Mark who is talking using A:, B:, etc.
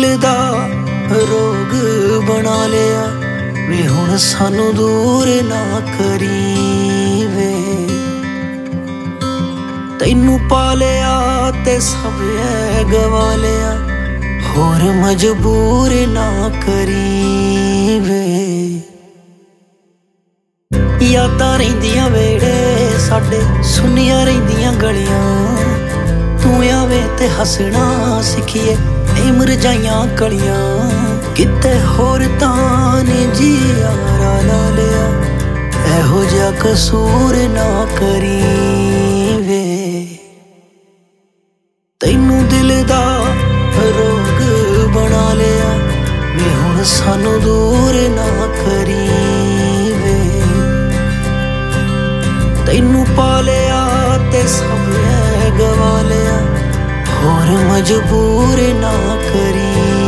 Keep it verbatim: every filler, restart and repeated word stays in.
A: ਦਾ ਰੋਗ ਬਣਾ ਲਿਆ ਵੇ ਹੁਣ ਸਾਨੂੰ ਦੂਰ ਨਾ ਕਰੀ ਵੇ ਤੈਨੂੰ ਪਾ ਲਿਆ ਤੇ ਸਭ ਐ ਗਵਾ ਲਿਆ ਹੋਰ ਮਜਬੂਰ ਨਾ ਕਰੀ ਵੇ ਯਾਦਾਂ ਰਹਿੰਦੀਆਂ ਵੇੜੇ ਸਾਡੇ ਸੁੰਨੀਆਂ ਰਹਿੰਦੀਆਂ ਗਲੀਆਂ ਤੂੰ ਆਵੇਂ ਤੇ ਹੱਸਣਾ ਸਿੱਖੀਏ ਨੀ ਮੁਰਝਾਈਆਂ ਕਲੀਆਂ ਕਿਤੇ ਹੋਰ ਤਾਂ ਨੇ ਜੀ ਯਾਰਾ ਲਾ ਲਿਆ ਇਹੋ ਜਿਹਾ ਕਸੂਰ ਨਾ ਕਰੀ ਵੇ ਤੈਨੂੰ ਦਿਲ ਦਾ ਰੋਗ ਬਣਾ ਲਿਆ ਵੇ ਹੁਣ ਸਾਨੂੰ ਦੂਰ ਨਾ ਕਰੀ ਵੇ ਤੈਨੂੰ ਪਾ ਲਿਆ ਤੇ ਸਭ ਐ ਗਵਾ ਲਿਆ ਹੋਰ ਮਜਬੂਰ ਨਾ ਕਰੀ